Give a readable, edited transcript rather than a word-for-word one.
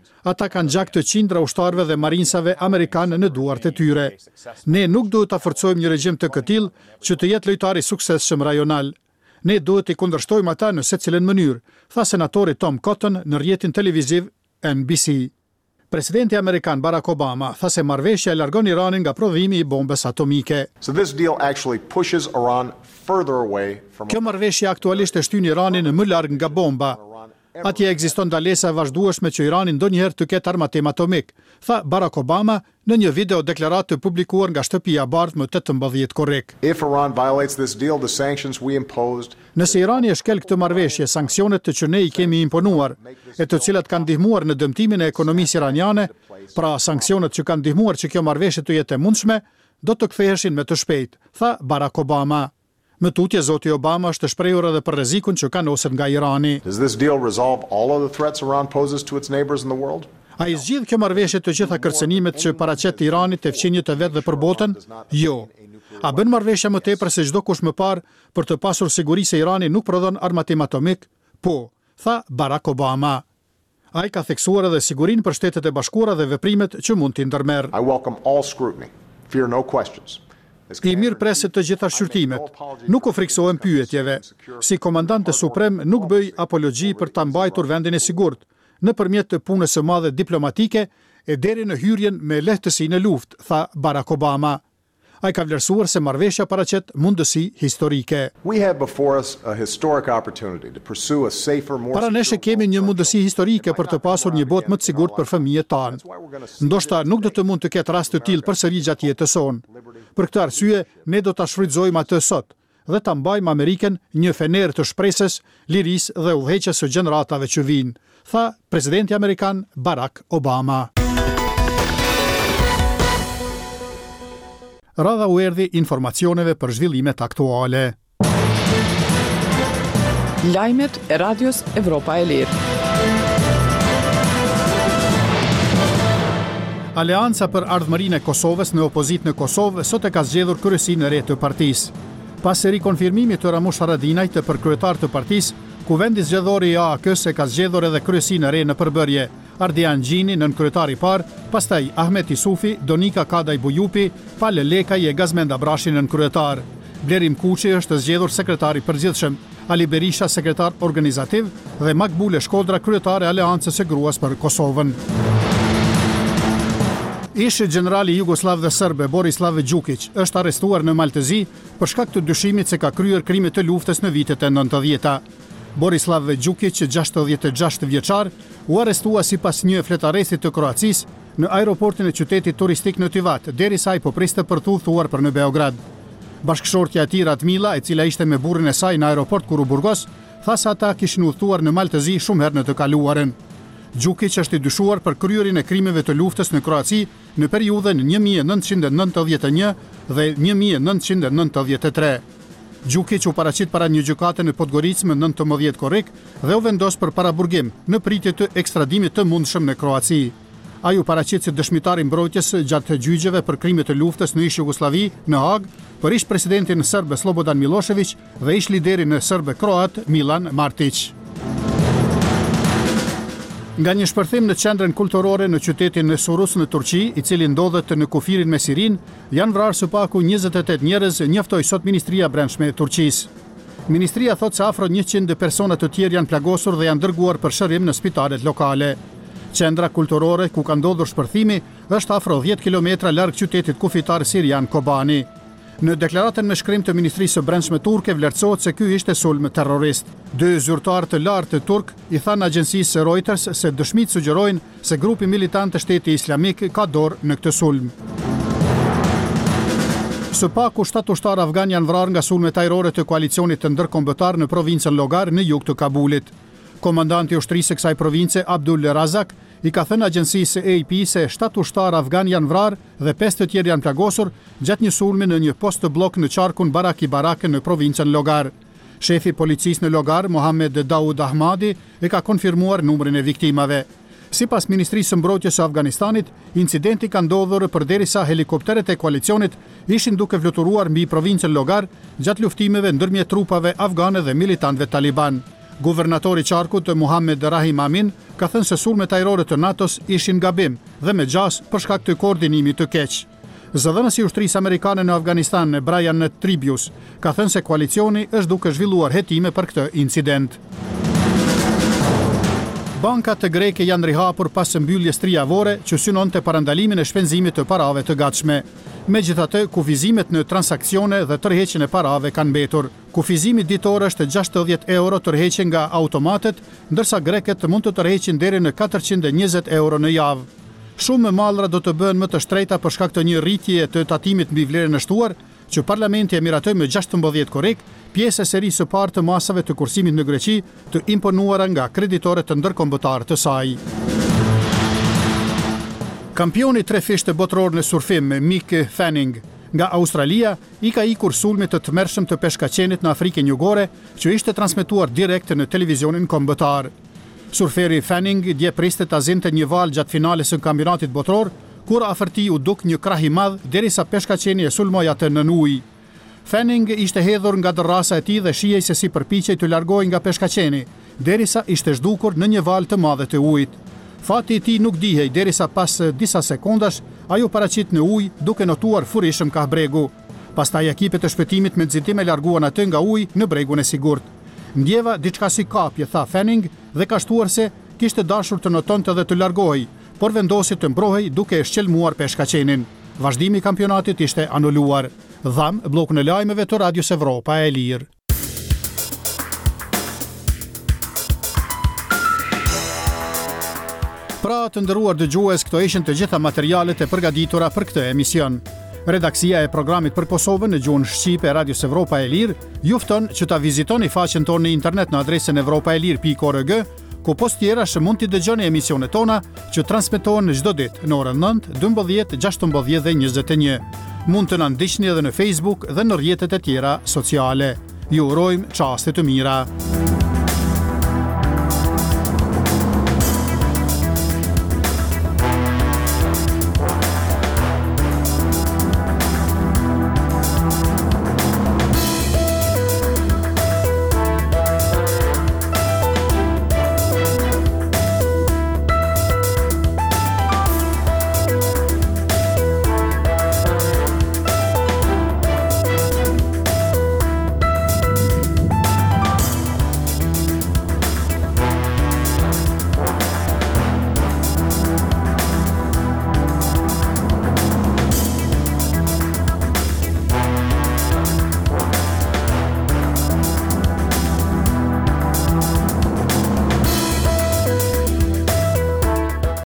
Ata kanë gjak të qindra ushtarëve dhe marinsave amerikanë në duart e tyre. Ne nuk duhet ta forcojmë një regjim të këtill që të jetë lojtar i suksesshëm rajonal. Ne duhet i kundërshtojmë ata në secilën mënyrë, tha senatori Tom Cotton në rrjetin televiziv NBC. Presidenti amerikan Barack Obama tha se marrëveshja e largon Iranin nga prodhimi i bombës atomike. Kjo marrëveshje aktualisht e shtyn Iranin më larg nga bomba. Atje ekziston ndalesa e vazhdueshme që Irani ndonjëherë të ketë armatim atomik, tha Barack Obama në një video deklaratë të publikuar nga shtëpia e Bardhë më 18 korrik. Nëse Irani e shkel këtë marrëveshje, sanksionet që ne i kemi imponuar, e të cilat kanë ndihmuar në dëmtimin e ekonomisë iraniane, pra sanksionet që kanë ndihmuar që kjo marrëveshje të jetë e mundshme, do të ktheheshin me të shpejtë, tha Barack Obama. Më tutje, zoti Obama është shprehur edhe për rrezikun që kanoset nga Irani. A i zgjidh kjo marrëveshje të gjitha kërcënimet që paraqet Iranit e fqinjet e vet dhe për botën? Jo. A bën marrëveshja më tepër se çdo kush më parë për të pasur siguri se Irani nuk prodhon armatim atomik? Po, tha Barack Obama. Ai ka theksuar edhe sigurinë për Shtetet e Bashkuara dhe veprimet që mund t'i ndërmerr. I mirë preset të gjitha shqyrtimet, nuk u friksohem pyetjeve. Si komandante suprem nuk bëj apologji për ta mbajtur vendin e sigurt, nëpërmjet të punës së madhe diplomatike e deri në hyrjen me lehtësi në luftë, tha Barack Obama. Ai ka vlerësuar se marrëveshja paraqet mundësi historike. Para nesh kemi një mundësi historike për të pasur një botë më të sigurt për fëmijët tanë. Ndoshta nuk do të mund të ketë rast të tillë përsëri gjatë jetës sonë. Për këtë arsye, ne do ta shfrytëzojmë atë sot dhe ta mbajmë Amerikën një fener të shpresës, lirisë dhe udhëheqjes së gjeneratave që vijnë, tha presidenti amerikan Barack Obama. Radha u erdhi informacioneve për zhvillimet aktuale. Lajmet e Radios Evropa e Lirë. Aleanca për ardhmërinë e Kosovës në opozitë në Kosovë sot e ka zgjedhur kryesinë e re të partisë. Pas rikonfirmimit të Ramush Haradinajt për kryetar të partisë, Kuvendi zgjedhor i AAK-s e ka zgjedhur edhe kryesinë e re në përbërje. Ardian Gjini nën kryetar i parë, pastaj Ahmet Isufi, Donika Kadaj Bujupi, Pale Lekaj e Gazmend Abrashi nën kryetar. Blerim Kuçi është zgjedhur sekretar i përgjithshëm, Ali Berisha sekretar organizativ dhe Makbule Shkodra kryetare e Aleancës së Gruas për Kosovën. Ish generali jugoslav dhe serbe Borislav Đukić është arrestuar në Maltezi për shkak të dyshimit se ka kryer krime të luftës në vitet e 90-ta. Borislav Đukić, 66 vjeçar, u arrestua sipas një fletaresit të Kroacisë në aeroportin e qytetit turistik në Tivat, derisa ai po priste për të udhëtuar për në Beograd. Bashkëshortja e tij Radmila, e cila ishte me burrin e saj në aeroport kur u burgos, tha se ata kishin udhëtuar në Maltezi shumë herë në të kaluarën. Đukić është i dyshuar për kryerjen e krimeve të luftës në Kroaci në periudhën 1991 dhe 1993. Đukić u paraqit para një gjykate në Podgoricë më 19 korrik dhe u vendos për paraburgim në pritje të ekstradimit të mundshëm në Kroaci. Ai u paraqit si dëshmitar i mbrojtjes gjatë gjyqjeve për krime të luftës në ish Jugosllavi në Hag për ish presidentin serb Slobodan Milošević dhe ish liderin serb kroat Milan Martić. Nga një shpërthim në qendrën kulturore në qytetin e Surus në Turqi, i cili ndodhet në kufirin me Sirin, janë vrarë së paku 28 njerëz, njoftoi sot Ministria e Brendshme e Turqisë. Ministria thot se afro 100 persona të tjerë janë plagosur dhe janë dërguar për shërim në spitalet lokale. Qendra kulturore ku ka ndodhur shpërthimi është afro 10 kilometra larg qytetit kufitar sirian Kobani. Në deklaratën me shkrim të Ministrisë së Brendshme turke vlerësohet se ky ishte sulm terrorist. 2 zyrtarë të lartë turk i thanë agjencisë Reuters se dëshmitë sugjerojnë se grupi militant të Shteti Islamik ka dorë në këtë sulm. Së paku 7 ushtarë afgan janë vrarë nga sulmet ajrore të koalicionit të ndërkombëtar në provincën Logar në jug të Kabulit. Komandanti i ushtrisë së kësaj province Abdul Razak i ka thënë agjencisë AP se 7 ushtarë afgan janë vrarë dhe 5 të tjerë janë plagosur gjatë një sulmi në një post të blok në qarkun Baraki Barake në provincën Logar. Shefi policisë në Logar, Mohamed Daud Ahmadi, e ka konfirmuar numrin e viktimave. Sipas Ministrisë së Mbrojtjes së Afganistanit, incidenti ka ndodhur përderisa helikopteret e koalicionit ishin duke fluturuar mbi provincën Logar gjatë luftimeve ndërmjet trupave afgane dhe militantëve taliban. Guvernatori i qarkut Muhammed Rahim Amin ka thënë se sulmet ajrore të NATO-s ishin gabim dhe me gjas për shkak të koordinimit të keq. Zëdhënësi i ushtrisë amerikane në Afganistan, Brian Tribius, ka thënë se koalicioni është duke zhvilluar hetime për këtë incident. Bankat të greke janë rihapur pas mbylljes trijavore që synonte parandalimin e shpenzimit të parave të gatshme. Megjithatë, kufizimet në transakcione dhe tërheqjen e parave kanë mbetur. Kufizimi ditor është 60 euro tërheqje nga automatet, ndërsa greket mund të tërheqin deri në 420 euro në javë. Shumë mallra do të bëhen më të shtrejta për shkak të një rritjeje të tatimit mbi vlerën e shtuar, që Parlamenti e miratoi me 16 korrik, pjesë e serisë së parë të masave të kursimit në Greqi, të imponuara nga kreditorët të ndërkombëtar të saj. Kampioni trefisht botëror në surfim, Mick Fanning, nga Australia, i ka ikur sulmit të tmerrshëm të peshkaqenit në Afrikën Jugore, që ishte transmetuar direkt në televizionin kombëtar. Surferi Fanning dje priste ta zinte një valë gjatë finales së kampionatit botëror, kur afërti u duk një krah i madh derisa peshkaqeni e sulmoi atë nën ujë. Fanning ishte hedhur nga dërrasa e tij dhe shihej se si përpiqej të largohej nga peshkaqeni, derisa ishte zhdukur në një valë të madhe të ujit. Fati i tij nuk dihej derisa pas disa sekondash ajo paraqit në ujë duke notuar furishëm ka bregu. Pastaj ekipet e shpëtimit me nxitim e larguan atë nga uji në bregun e sigurt. Ndjeva diçka si kapje, tha Fanning, dhe ka shtuar se kishte dashur të notonte dhe të largohej, por vendosi të mbrohej duke e shqelmuar peshkaqenin. Vazhdimi i kampionatit ishte anuluar. Dham, bllokun e lajmeve të Radios Evropa e Lirë. Pra të nderuar dëgjues, këto ishin të gjitha materialet e përgatitura për këtë emision. Redaksia e programit për Kosovën në gjuhën shqipe e Radios Evropa e Lirë ju fton që ta vizitoni faqen tonë në internet në adresën evropaelir.org, ku post tjera mund t'i dëgjoni emisionet tona që transmetohen çdo ditë në orën 9, 12, 16 dhe 21. Mund të na ndiqni edhe në Facebook dhe në rrjetet e tjera sociale. Ju urojmë çaste të mira.